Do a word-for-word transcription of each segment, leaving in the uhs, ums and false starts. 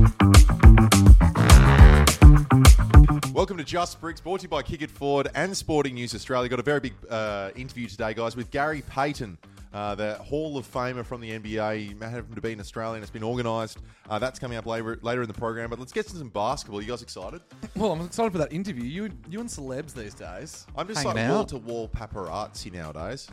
Welcome to Just Bricks, brought to you by Kick It Forward and Sporting News Australia. Got a very big uh, interview today, guys, with Gary Payton, uh, the Hall of Famer from the N B A. You may happen to be an Australian. It's been organised. Uh, that's coming up later later in the program. But let's get to some basketball. You guys excited? Well, I'm excited for that interview. You, you and celebs these days. I'm just like hanging out. wall-to-wall paparazzi nowadays.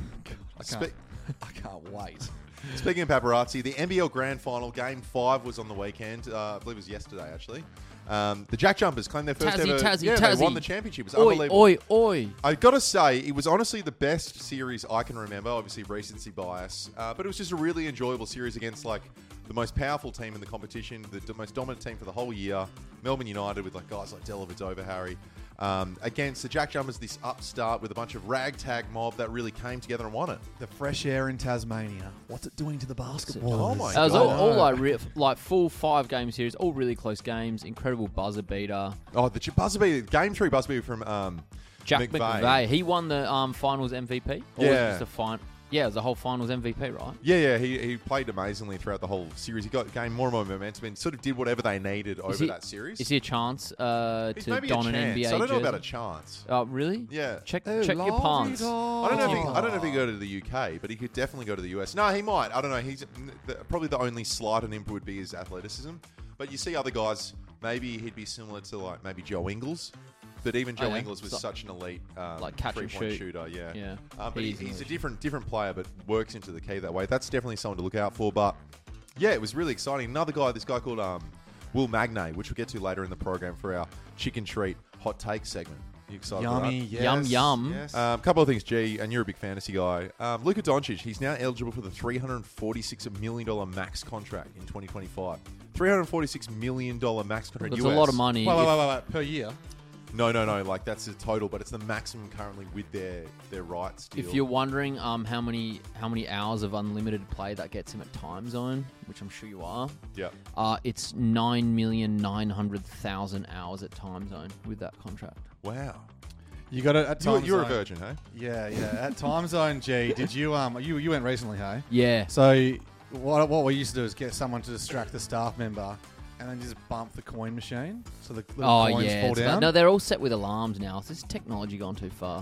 I can't, Spe- I can't wait. Speaking of paparazzi, the N B L Grand Final, Game five was on the weekend. Uh, I believe it was yesterday, actually. Um, the Jack Jumpers claimed their first Tassie, ever... Tassie, yeah, Tassie. they won the championship. It was Oi, unbelievable. oi, oi. I got to say, it was honestly the best series I can remember. Obviously, recency bias. Uh, but it was just a really enjoyable series against, like, the most powerful team in the competition, the d- most dominant team for the whole year, Melbourne United, with, like, guys like Dellavedova, Harry, um, against the Jack Jumpers, this upstart with a bunch of ragtag mob that really came together and won it. The fresh air in Tasmania. What's it doing to the basketball? Oh, my That was all, God. all like, re- like full five game series, all really close games, incredible buzzer beater. Oh, the ch- buzzer beater, game three buzzer beater from um, Jack McVeigh. McVeigh, he won the um, finals M V P. Or was it Yeah. just the fin- yeah, it was the whole finals M V P, right? Yeah, yeah, he, he played amazingly throughout the whole series. He got gained more and more momentum and sort of did whatever they needed over he- that series. Is he a chance uh, He's to maybe don a an chance. N B A I don't know jersey? about a chance. Oh, really? Yeah. Check Oh, check your pants. I don't know. If he, I don't know if he go to the U K, but he could definitely go to the U S. No, he might. I don't know. He's the, probably the only slight on him would be his athleticism. But you see other guys. Maybe he'd be similar to like maybe Joe Ingles. But even Joe Oh, yeah. Ingles was So- such an elite um, Like catch and three-point shoot. shooter. Yeah. Yeah. Um, but he, He's he's a elite. different different player, but works into the key that way. That's definitely someone to look out for. But yeah, it was really exciting. Another guy, this guy called um, Will Magnay, which we'll get to later in the program for our chicken treat hot take segment. You excited for that? Yummy, yes. Yum, yum. Yes. A um, couple of things, G, and you're a big fantasy guy. Um, Luka Doncic, he's now eligible for the three hundred forty-six million dollars max contract in twenty twenty-five. three hundred forty-six million dollars max contract. That's U S. a lot of money. wait, wait, If- wait, wait, wait. Per year? No, no, no. Like that's the total, but it's the maximum currently with their their rights deal. If you're wondering um, how many how many hours of unlimited play that gets him at Time Zone, which I'm sure you are, yeah, uh, it's nine million nine hundred thousand hours at Time Zone with that contract. wow. You got it at You're, time you're a zone. virgin, hey? Yeah, yeah. At Time Zone, G, did you um you you went recently, hey? Yeah. So what what we used to do is get someone to distract the staff member and then just bump the coin machine so the little Oh coins yeah. fall it's down. like- no, they're all set with alarms now. So this technology gone too far.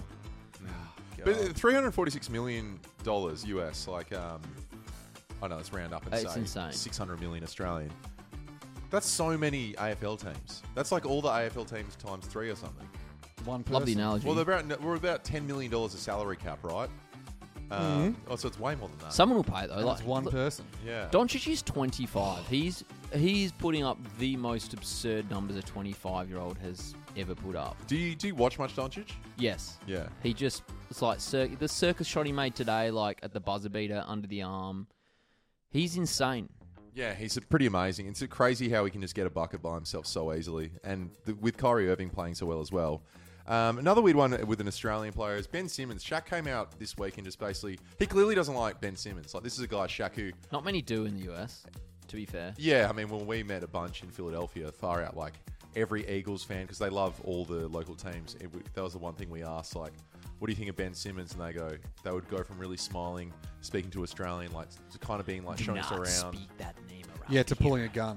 But three hundred forty-six million dollars U S, like um, I know let's round up and It's say insane. six hundred million Australian. That's so many A F L teams. That's like all the A F L teams times three or something. One person. Love the analogy. Well, they're about, we're about ten million dollars a salary cap, right? Um, Oh, so it's way more than that. Someone will pay though. That's Like one look, person. yeah. Doncic is twenty-five. He's he's putting up the most absurd numbers a twenty-five-year-old has ever put up. Do you do you watch much Doncic? Yes. Yeah. He just it's like cir- the circus shot he made today, like at the buzzer beater under the arm. He's insane. Yeah, he's pretty amazing. It's crazy how he can just get a bucket by himself so easily, and the, with Kyrie Irving playing so well as well. Um, another weird one with an Australian player is Ben Simmons. Shaq came out this week and just basically he clearly doesn't like Ben Simmons. Like this is a guy Shaq who, Not many do in the U S, to be fair. yeah, I mean when we met a bunch in Philadelphia, far out like every Eagles fan because they love all the local teams. It, that was the one thing we asked, like, what do you think of Ben Simmons? And they go, they would go from really smiling, speaking to Australian, like to kind of being like Do showing us not around. speak that name around. Yeah, to here. pulling a gun.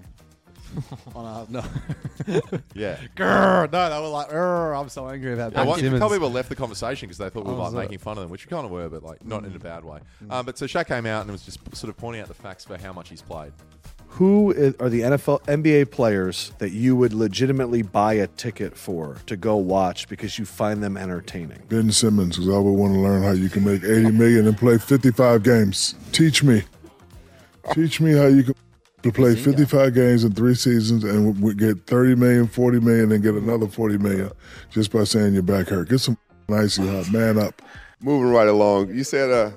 on our, no. Yeah. Grrr, no, they were like, "Grrr, I'm so angry about Yeah, Ben one, a Simmons." couple people left the conversation because they thought we were Oh, like was it? making fun of them, which we kind of were, but like not in Mm. a bad way. Um, but so Shaq came out and was just sort of pointing out the facts for how much he's played. Who is, are the N F L, N B A players that you would legitimately buy a ticket for to go watch because you find them entertaining? Ben Simmons, because I would want to learn how you can make eighty million and play fifty-five games. Teach me. Teach me how you can to play fifty-five games in three seasons and w- get thirty million, forty million, and get another forty million just by saying your back hurt. Get some icy hot. Man up. Moving right along. You said, uh,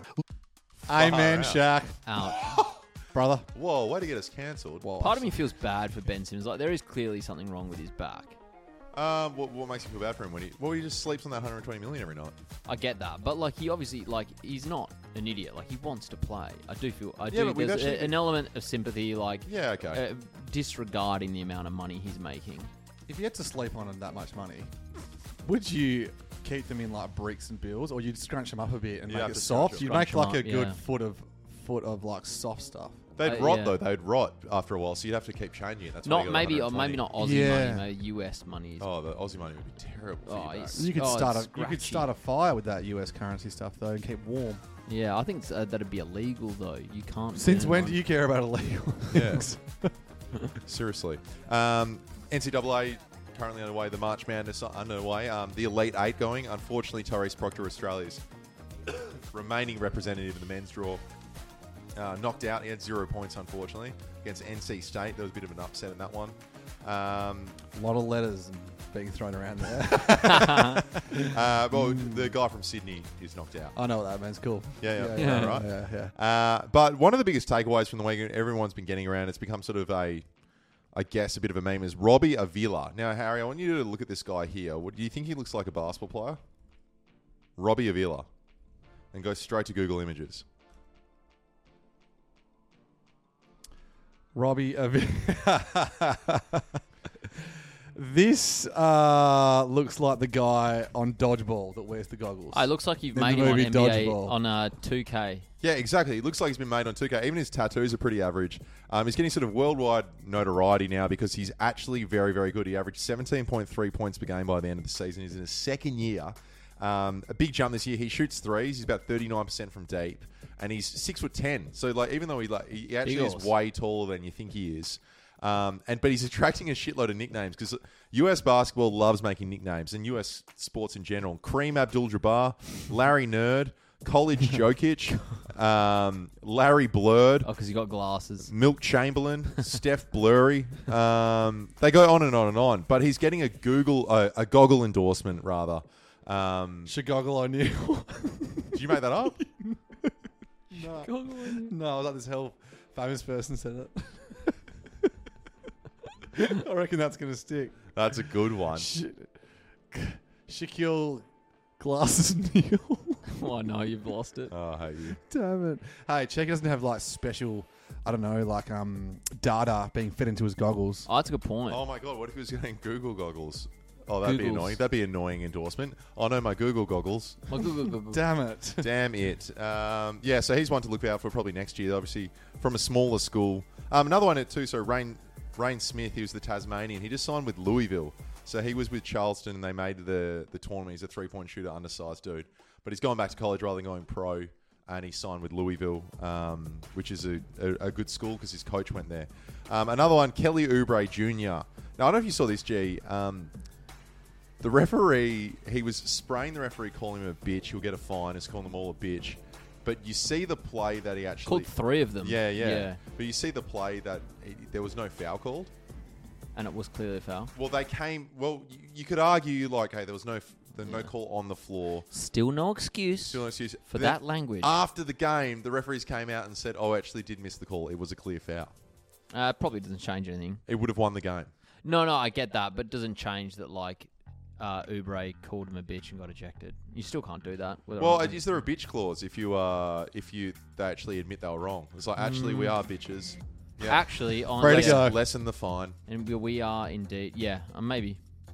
Amen, Shaq. Out. Brother. Whoa, way to get us cancelled. Part of me feels bad for Ben Simmons. Like there is clearly something wrong with his back. Um, what, what makes you feel bad for him when he? Well, he just sleeps on that one hundred twenty million every night. I get that, but like he obviously like he's not an idiot. Like he wants to play. I do feel I Yeah, do. but we've There's actually- a, an element of sympathy, like Yeah, okay. uh, disregarding the amount of money he's making. If you had to sleep on that much money, would you keep them in like bricks and bills, or you'd scrunch them up a bit and You'd make have it to scrunch soft? them. You'd make Scrunch like them a up, good yeah. foot of foot of like soft stuff. They'd Uh, rot yeah. though. They'd rot after a while, so you'd have to keep changing it. That's why Not you got maybe, or one hundred twenty. maybe not Aussie Yeah. money, maybe U S money. Is, Oh, the Aussie money would be terrible. For Oh, you, it's- mate. You could Oh, start a it's you could scratchy. start a fire with that U S currency stuff though and keep warm. yeah, I think uh, that'd be illegal though. You can't. Since burn when one. do you care about illegal Yeah. things? Seriously. Um, N C double A currently underway. The March Madness underway. Um, the Elite Eight going. Unfortunately, Tyrese Proctor, Australia's remaining representative in the men's draw, uh, knocked out. He had zero points, unfortunately, against N C State. There was a bit of an upset in that one. Um, A lot of letters being thrown around there. uh, well, the guy from Sydney is knocked out. I know what that means. Cool. Yeah, yeah, yeah, yeah, yeah, right. yeah, yeah. Uh, but one of the biggest takeaways from the weekend, everyone's been getting around, it's become sort of a, I guess, a bit of a meme, is Robbie Avila. Now, Harry, I want you to look at this guy here. What, do you think he looks like a basketball player? Robbie Avila. And go straight to Google Images. Robbie, uh, this uh, looks like the guy on Dodgeball that wears the goggles. Oh, it looks like you've In the made him on movie N B A Dodgeball. on uh, two K. Yeah, exactly. It looks like he's been made on two K. Even his tattoos are pretty average. Um, he's getting sort of worldwide notoriety now because he's actually very, very good. He averaged seventeen point three points per game by the end of the season. He's in his second year. Um, a big jump this year. He shoots threes. He's about thirty-nine percent from deep. And he's six foot ten. So, like, even though he like he actually Big is horse. way taller than you think he is. Um, and but he's attracting a shitload of nicknames because U S basketball loves making nicknames, and U S sports in general. Kareem Abdul-Jabbar, Larry Nerd, College Jokic, um, Larry Blurred, Oh, because you got glasses. Milk Chamberlain, Steph Blurry. Um, they go on and on and on. But he's getting a Google, uh, a goggle endorsement rather. Um, Shigoggle O'Neal. did you make that up? no. no, I was like this hell famous person said it. I reckon that's going to stick. That's a good one. Sh- Shaquille Glasses Neal. Oh no, you've lost it. Oh, I hate you. Damn it. Hey, Check doesn't have like special, I don't know, like um data being fed into his goggles. Oh, that's a good point. Oh my god, what if he was getting Google goggles? Oh, that'd be Googles. annoying. That'd be an annoying endorsement. I know my Google goggles. Oh, go, go, go, go. Damn it. Damn it. Um, yeah, so he's one to look out for probably next year, obviously, from a smaller school. Um, another one too, so Rain, Rain Smith, he was the Tasmanian. He just signed with Louisville. So he was with Charleston and they made the, the tournament. He's a three-point shooter, undersized dude. But he's gone back to college rather than going pro, and he signed with Louisville, um, which is a, a, a good school because his coach went there. Um, another one, Kelly Oubre Junior Now, I don't know if you saw this, G. Um, the referee, he was spraying the referee, calling him a bitch. He'll get a fine. He's calling them all a bitch. But you see the play that he actually... Called three of them. Yeah, yeah, Yeah. But you see the play that he, there was no foul called. And it was clearly a foul. Well, they came... Well, you, you could argue, like, hey, there was no f- the no Yeah. call on the floor. Still no excuse Still no excuse. for Then that language. After the game, the referees came out and said, oh, I actually did miss the call. It was a clear foul. Uh, probably doesn't change anything. It would have won the game. No, no, I get that, but it doesn't change that, like, uh, Oubre called him a bitch and got ejected. You still can't do that. whether or Well, not- is there a bitch clause if you uh, if you they actually admit they were wrong? It's like, actually, we are bitches. Yeah. Actually, on Ready to lessen, go. lessen the fine. and we, we are indeed, yeah, uh, maybe.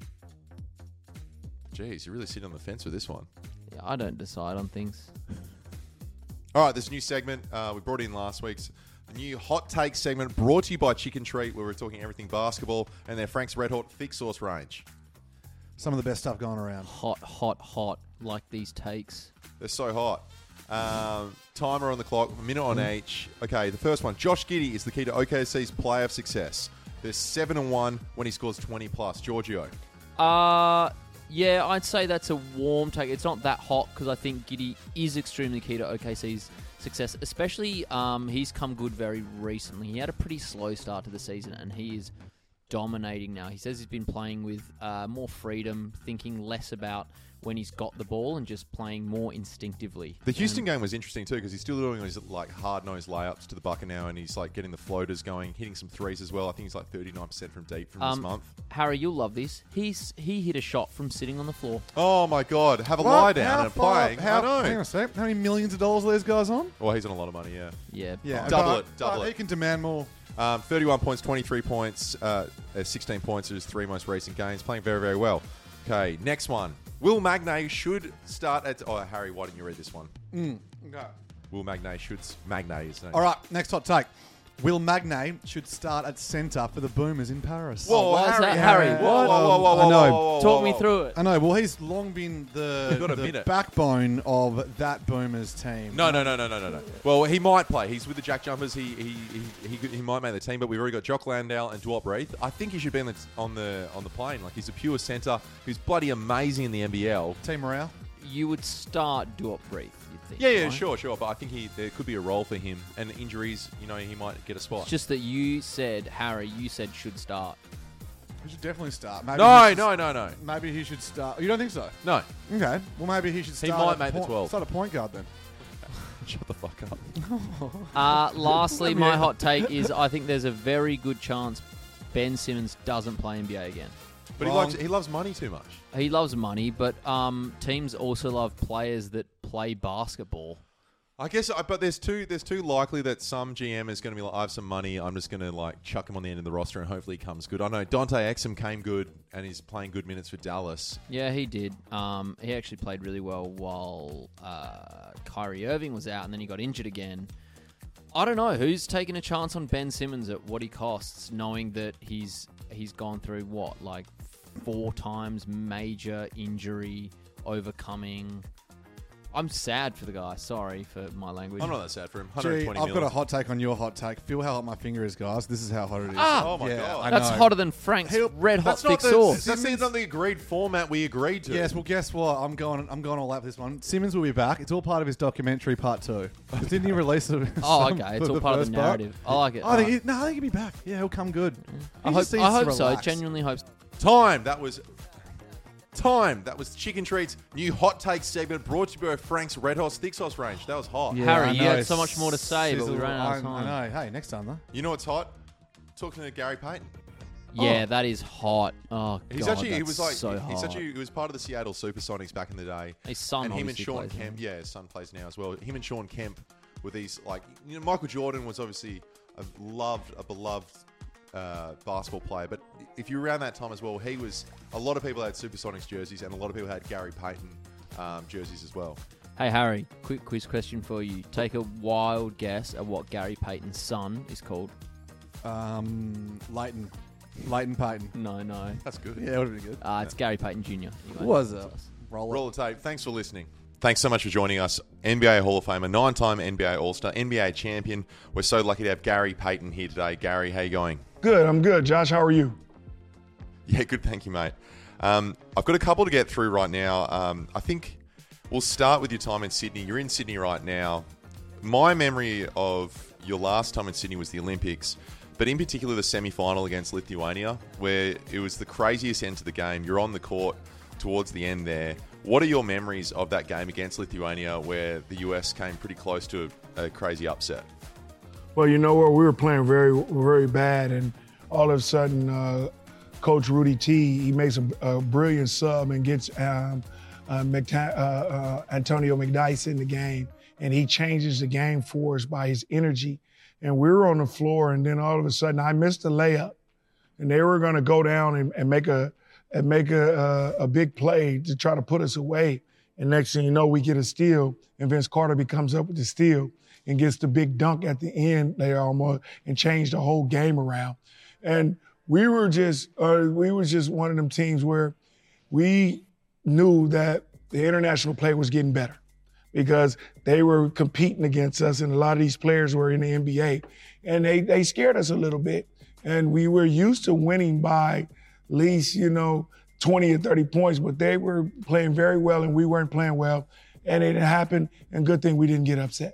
Jeez, you really sit on the fence with this one. Yeah, I don't decide on things. All right, this new segment uh, we brought in last week's new hot take segment brought to you by Chicken Treat, where we're talking everything basketball and their Frank's Red Hot thick sauce range. Some of the best stuff going around. Hot, hot, hot, like these takes. They're so hot. Um, timer on the clock, a minute on each. Okay, the first one. Josh Giddey is the key to O K C's playoff success. They're seven and one when he scores twenty plus. Giorgio. Uh, yeah, I'd say that's a warm take. It's not that hot because I think Giddey is extremely key to O K C's success, especially um, he's come good very recently. He had a pretty slow start to the season, and he is dominating now. He says he's been playing with uh, more freedom, thinking less about when he's got the ball and just playing more instinctively. The Houston And- game was interesting too because he's still doing his like hard-nosed layups to the bucket now, and he's like getting the floaters going, hitting some threes as well. I think he's like thirty-nine percent from deep from this Um, month. Harry, you'll love this. He's he hit a shot from sitting on the floor. Oh my God! Have a What? lie down How and far- playing. How, I know. Hang on a sec. How many millions of dollars are these guys on? Well, he's on a lot of money. Yeah. Yeah, Yeah, Double but- it, double but it. He can demand more. Um, thirty-one points, twenty-three points, uh, uh, sixteen points in his three most recent games. Playing very, very well. Okay, next one. Will Magnay should start at... Oh, Harry, why didn't you read this one? Mm. Okay. Will Magnay should... s- Magnay is... All right, next hot take. Will Magne should start at centre for the Boomers in Paris. Whoa, why is Harry, that, Harry, Harry? Whoa, What? whoa, whoa, whoa, I know. whoa, whoa, whoa, Talk whoa, me whoa. through it. I know. Well, he's long been the, We've got a the minute. backbone of that Boomers team. No, no, no, no, no, no, no. Well, he might play. He's with the Jack Jumpers. He he he, he, he might make the team, but we've already got Jock Landale and Dwop Reith. I think he should be on the on the on the plane. Like he's a pure centre who's bloody amazing in the N B L. Team morale. You would start Duop Reef, you'd think. Yeah, yeah, right? sure, sure. But I think he there could be a role for him, and injuries, you know, he might get a spot. It's just that you said, Harry, you said should start. He should definitely start. Maybe no, he should, no, no, no, Maybe he should start. You don't think so? no. Okay. Well, maybe he should He start. might at make the point, twelve. Start a point guard then. Shut the fuck up. Uh, lastly, my hot take is I think there's a very good chance Ben Simmons doesn't play N B A again. But he Wrong. likes he loves money too much. He loves money, but um, teams also love players that play basketball. I guess, uh, but there's too there's too likely that some G M is going to be like, I have some money, I'm just going to like chuck him on the end of the roster and hopefully he comes good. I know Dante Exum came good and he's playing good minutes for Dallas. Yeah, he did. Um, he actually played really well while uh, Kyrie Irving was out, and then he got injured again. I don't know who's taking a chance on Ben Simmons at what he costs, knowing that he's he's gone through what like four times major injury, overcoming. I'm sad for the guy. Sorry for my language. I'm not that sad for him. Gee, one hundred twenty I've got a mil. hot take on your hot take. Feel how hot my finger is, guys. This is how hot it is. Ah! Oh my Yeah, God. I That's know. hotter than Frank's He'll- red hot That's not thick the, sauce. That's the, not the agreed format we agreed to. Yes, well, guess what? I'm going. I'm going all out for this one. Simmons will be back. It's all part of his documentary, part two. Didn't he release it? Oh, some okay. It's for all part of first the narrative. I like it. I think. He, no, I think he'll be back. Yeah, he'll come good. I He hope, just needs I to hope so. relax. Genuinely hope so. Time. That was time. That was Chicken Treats new hot take segment brought to you by Frank's Red Hot Thick Sauce range. That was hot. Yeah, Harry, I you know. had so much more to say, but we Sizzle. ran out of I- time. I know. Hey, next time though. You know what's hot? Talking to Gary Payton. Yeah, Oh. that is hot. Oh, He's God, actually he that's was like so he's hot. actually he was part of the Seattle Supersonics back in the day. His son and him and obviously Sean plays now. Kemp, yeah, his son plays now as well. Him and Sean Kemp were these like you know Michael Jordan was obviously a loved a beloved uh, basketball player, but if you were around that time as well, he was a lot of people had Supersonics jerseys and a lot of people had Gary Payton um, jerseys as well. Hey, Harry, quick quiz question for you. Take a wild guess at what Gary Payton's son is called. Um, Leighton, Leighton Payton. No, no. That's good. Yeah, would have been good. Uh, it's Gary Payton Junior Who was it? Roll, Roll the tape. Thanks for listening. Thanks so much for joining us. N B A Hall of Famer, nine-time N B A All-Star, N B A champion. We're so lucky to have Gary Payton here today. Gary, how you going? Good, I'm good. Josh, how are you? Yeah, good. Thank you, mate. Um, I've got a couple to get through right now. Um, I think we'll start with your time in Sydney. You're in Sydney right now. My memory of your last time in Sydney was the Olympics, but in particular the semi-final against Lithuania, where it was the craziest end to the game. You're on the court towards the end there. What are your memories of that game against Lithuania where the U S came pretty close to a, a crazy upset? Well, you know what? We were playing very, very bad, and all of a sudden, uh, Coach Rudy T, he makes a, a brilliant sub and gets um, uh, McTA- uh, uh, Antonio McDyess in the game, and he changes the game for us by his energy. And we were on the floor, and then all of a sudden, I missed a layup, and they were going to go down and, and make a and make a, a, a big play to try to put us away. And next thing you know, we get a steal, and Vince Carter comes up with the steal and gets the big dunk at the end there almost and changed the whole game around. And we were just uh, we were just one of them teams where we knew that the international play was getting better because they were competing against us, and a lot of these players were in the N B A, and they they scared us a little bit. And we were used to winning by at least, you know, twenty or thirty points, but they were playing very well and we weren't playing well. And it happened, and good thing we didn't get upset.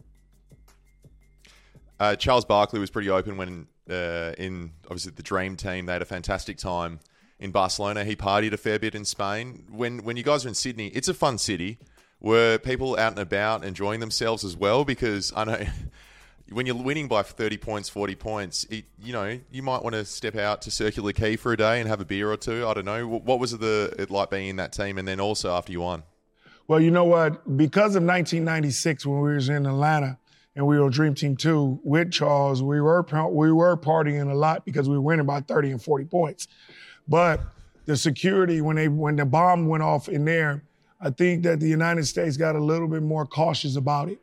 Uh, Charles Barkley was pretty open when uh, in, obviously, the Dream Team. They had a fantastic time in Barcelona. He partied a fair bit in Spain. When when you guys are in Sydney, it's a fun city. Were people out and about enjoying themselves as well? Because I know when you're winning by thirty points, forty points, it, you know, you might want to step out to Circular Quay for a day and have a beer or two. I don't know. What was it, the, it like being in that team and then also after you won? Well, you know what? Because of nineteen ninety-six, when we was in Atlanta and we were on Dream Team two with Charles, we were we were partying a lot because we were winning by thirty and forty points. But the security, when they when the bomb went off in there, I think that the United States got a little bit more cautious about it.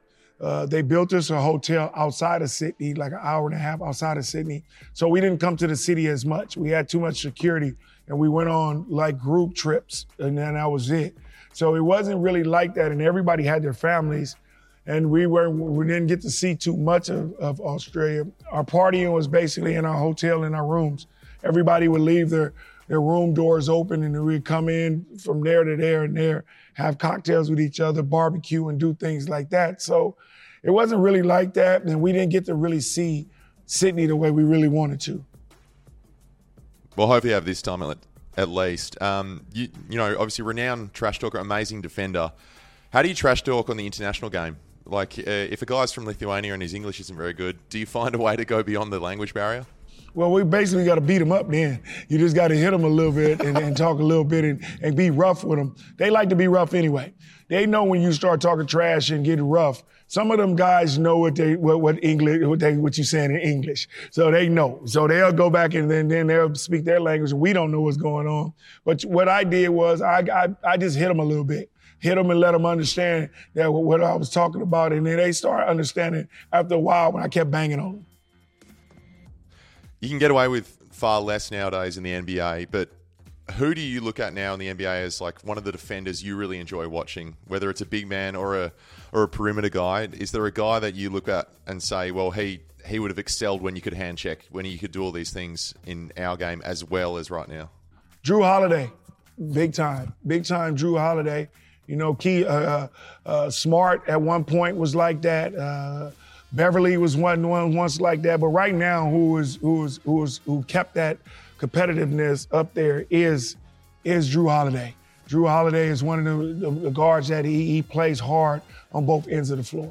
Uh, they built us a hotel outside of Sydney, like an hour and a half outside of Sydney. So we didn't come to the city as much. We had too much security, and we went on like group trips, and then that was it. So it wasn't really like that, and everybody had their families, and we were we didn't get to see too much of, of Australia. Our partying was basically in our hotel, in our rooms. Everybody would leave their, their room doors open, and we'd come in from there to there and there, have cocktails with each other, barbecue, and do things like that. So it wasn't really like that, and we didn't get to really see Sydney the way we really wanted to. Well, hope you have this time at, at least. Um, you, you know, obviously renowned trash talker, amazing defender. How do you trash talk on the international game? Like, uh, if a guy's from Lithuania and his English isn't very good, do you find a way to go beyond the language barrier? Well, we basically got to beat them up then. You just got to hit them a little bit and, and talk a little bit and, and be rough with them. They like to be rough anyway. They know when you start talking trash and getting rough. Some of them guys know what they what, what English what they what you saying in English, so they know. So they'll go back and then then they'll speak their language. We don't know what's going on. But what I did was I I, I just hit them a little bit. Hit them and let them understand that what I was talking about, and then they start understanding after a while when I kept banging on them. You can get away with far less nowadays in the N B A, but who do you look at now in the N B A as like one of the defenders you really enjoy watching, whether it's a big man or a or a perimeter guy? Is there a guy that you look at and say, well, he, he would have excelled when you could hand check, when you could do all these things in our game as well as right now? Jrue Holiday, big time. Big time Jrue Holiday. You know, Key, uh, uh, Smart at one point was like that. Uh, Beverly was one, one once like that. But right now, who is who is who is who kept that competitiveness up there is is Jrue Holiday. Jrue Holiday is one of the, the, the guards that he, he plays hard on both ends of the floor.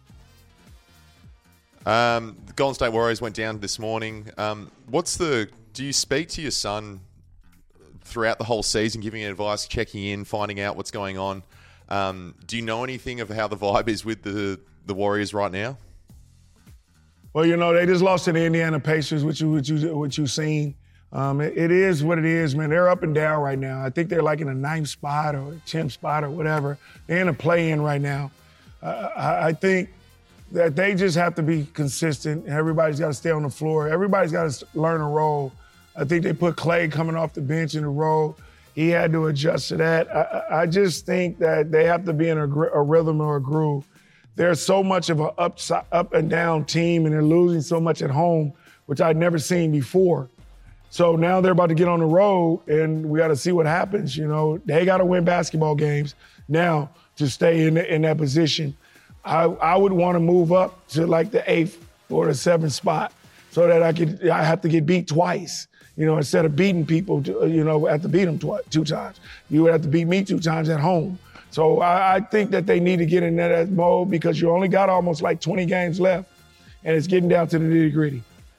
Um, the Golden State Warriors went down this morning. Um, what's the? Do you speak to your son throughout the whole season, giving him advice, checking in, finding out what's going on? Um, do you know anything of how the vibe is with the the Warriors right now? Well, you know, they just lost to the Indiana Pacers, which you which you what you've seen. Um, it, it is what it is, man. They're up and down right now. I think they're like in a ninth spot or tenth spot or whatever. They're in a play-in right now. Uh, I, I think that they just have to be consistent. Everybody's got to stay on the floor. Everybody's got to learn a role. I think they put Clay coming off the bench in a role. He had to adjust to that. I, I just think that they have to be in a, a rhythm or a groove. There's so much of an up, up and down team, and they're losing so much at home, which I'd never seen before. So now they're about to get on the road, and we got to see what happens. You know, they got to win basketball games now to stay in, in that position. I, I would want to move up to like the eighth or the seventh spot so that I could. I have to get beat twice. You know, instead of beating people, to, you know, have to beat them tw- two times. You would have to beat me two times at home. So I, I think that they need to get in that mode because you only got almost like twenty games left, and it's getting down to the nitty gritty.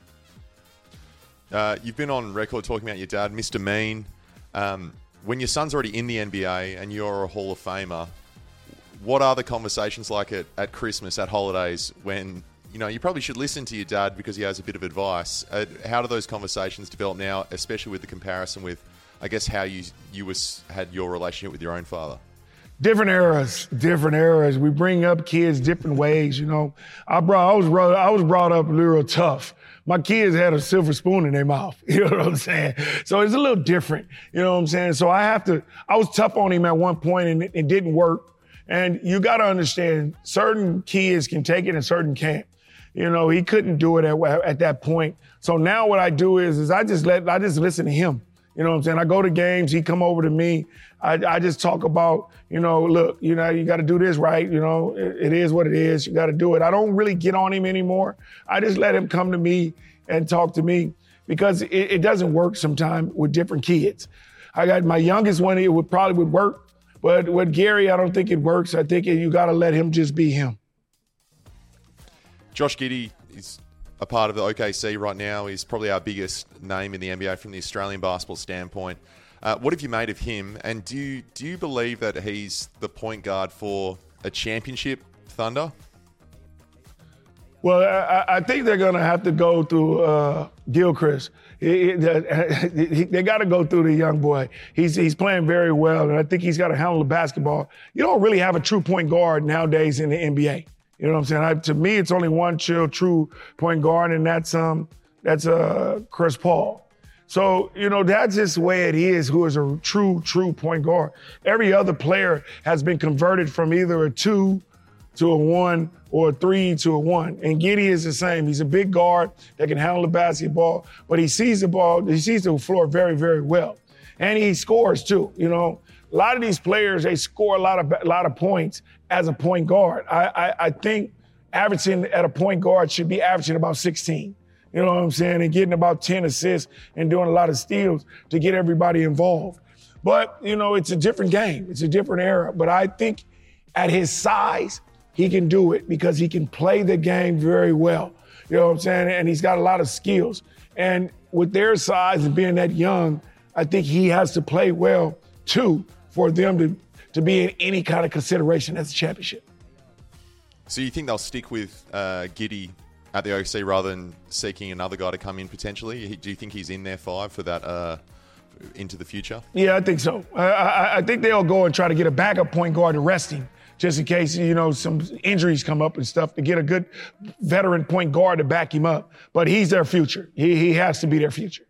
Uh, you've been on record talking about your dad, Mister Mean. Um, when your son's already in the N B A and you're a Hall of Famer, what are the conversations like at, at Christmas, at holidays, when, you know, you probably should listen to your dad because he has a bit of advice. Uh, how do those conversations develop now, especially with the comparison with, I guess, how you you was had your relationship with your own father? Different eras, different eras. We bring up kids different ways, you know. I brought, I was brought, I was brought up a little tough. My kids had a silver spoon in their mouth, you know what I'm saying? So it's a little different, you know what I'm saying? So I have to, I was tough on him at one point and it, it didn't work. And you got to understand, certain kids can take it and certain can't. You know, he couldn't do it at, at that point. So now what I do is, is I just let, I just listen to him. You know what I'm saying? I go to games, he come over to me. I, I just talk about, you know, look, you know, you got to do this right. You know, it, it is what it is. You got to do it. I don't really get on him anymore. I just let him come to me and talk to me because it, it doesn't work sometimes with different kids. I got my youngest one, it would probably would work. But with Gary, I don't think it works. I think you got to let him just be him. Josh Giddey is a part of the O K C right now. He's probably our biggest name in the N B A from the Australian basketball standpoint. Uh, what have you made of him? And do you, do you believe that he's the point guard for a championship Thunder? Well, I, I think they're going to have to go through uh, Gilchrist. He, he, he, they got to go through the young boy. He's he's playing very well, and I think he's got to handle the basketball. You don't really have a true point guard nowadays in the N B A. You know what I'm saying? I, to me, it's only one true, true point guard, and that's um that's uh Chris Paul. So, you know, that's just the way it is, who is a true, true point guard. Every other player has been converted from either a two to a one or a three to a one. And Giddey is the same. He's a big guard that can handle the basketball, but he sees the ball, he sees the floor very, very well. And he scores too, you know. A lot of these players, they score a lot of a lot of points as a point guard. I, I, I think averaging at a point guard should be averaging about sixteen. You know what I'm saying? And getting about ten assists and doing a lot of steals to get everybody involved. But, you know, it's a different game. It's a different era. But I think at his size, he can do it because he can play the game very well. You know what I'm saying? And he's got a lot of skills. And with their size and being that young, I think he has to play well, too, for them to, to be in any kind of consideration as a championship. So you think they'll stick with uh, Giddey at the O C rather than seeking another guy to come in potentially? Do you think he's in their five for that uh, into the future? Yeah, I think so. I, I, I think they'll go and try to get a backup point guard to rest him, just in case, you know, some injuries come up and stuff, to get a good veteran point guard to back him up. But he's their future. He, he has to be their future.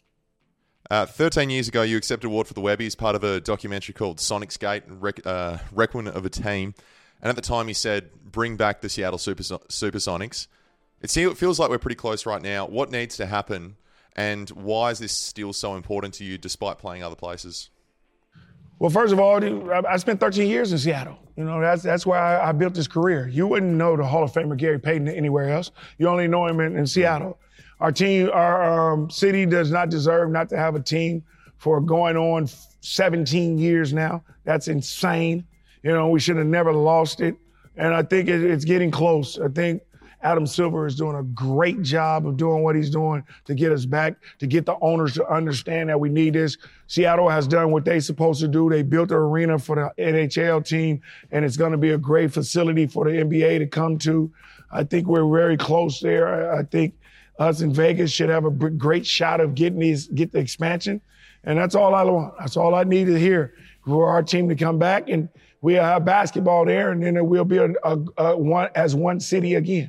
Uh, thirteen years ago, you accepted an award for the Webbies, part of a documentary called Sonics Gate, Rec- uh, Requiem of a Team. And at the time, you said, bring back the Seattle Super- Supersonics. It feels like we're pretty close right now. What needs to happen, and why is this still so important to you despite playing other places? Well, first of all, I spent thirteen years in Seattle. You know, that's that's where I, I built this career. You wouldn't know the Hall of Famer Gary Payton anywhere else. You only know him in, in Seattle. Our team, our um, city does not deserve not to have a team for going on seventeen years now. That's insane. You know, we should have never lost it. And I think it, it's getting close. I think Adam Silver is doing a great job of doing what he's doing to get us back, to get the owners to understand that we need this. Seattle has done what they're supposed to do. They built an arena for the N H L team, and it's going to be a great facility for the N B A to come to. I think we're very close there. I think us in Vegas should have a great shot of getting these, get the expansion. And that's all I want. That's all I need to hear for our team to come back, and we'll have basketball there, and then we'll be a, a, a one as one city again.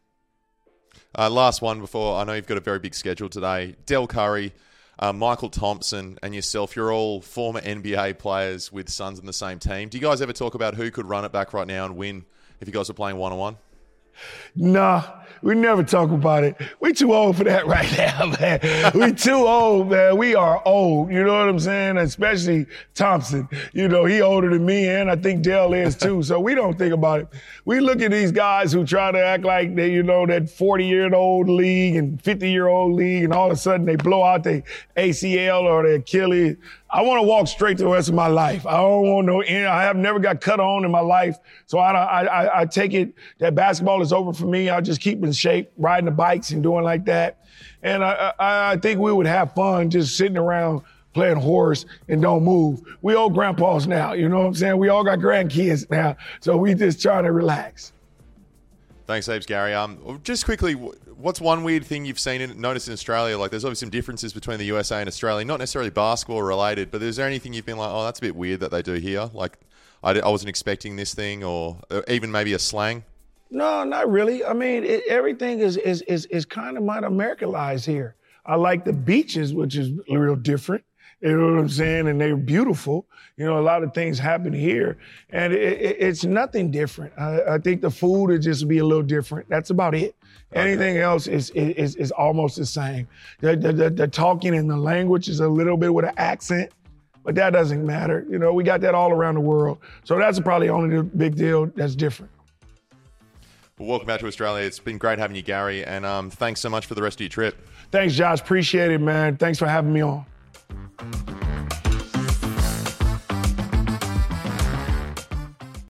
Uh, last one before, I know you've got a very big schedule today. Del Curry, uh, Michael Thompson, and yourself, you're all former N B A players with sons in the same team. Do you guys ever talk about who could run it back right now and win if you guys are playing one-on-one? Nah, we never talk about it. We too old for that right now, man. We too old, man. We are old. You know what I'm saying? Especially Thompson. You know, he older than me, and I think Dale is too. So we don't think about it. We look at these guys who try to act like they, you know, that forty-year-old league and fifty-year-old league, and all of a sudden they blow out their A C L or their Achilles. I want to walk straight to the rest of my life. I don't want no, I have never got cut on in my life. So I, I, I take it that basketball is over for me. I'll just keep in shape, riding the bikes and doing like that. And I, I, I think we would have fun just sitting around playing horse and don't move. We old grandpas now, you know what I'm saying? We all got grandkids now. So we just trying to relax. Thanks, heaps, Gary. Um, just quickly, what's one weird thing you've seen and noticed in Australia? Like, there's obviously some differences between the U S A and Australia, not necessarily basketball related, but is there anything you've been like, oh, that's a bit weird that they do here? Like, I, I wasn't expecting this thing, or, or even maybe a slang? No, not really. I mean, it, everything is is is is kind of might Americanized here. I like the beaches, which is real different. You know what I'm saying? And they're beautiful. You know, a lot of things happen here, and it, it, it's nothing different. I, I think the food would just be a little different. That's about it. Okay. Anything else is is is almost the same. The, the, the, the talking and the language is a little bit with an accent, but that doesn't matter. You know, we got that all around the world. So that's probably only the big deal that's different. Well, welcome back to Australia. It's been great having you, Gary, and um, thanks so much for the rest of your trip. Thanks, Josh. Appreciate it, man. Thanks for having me on.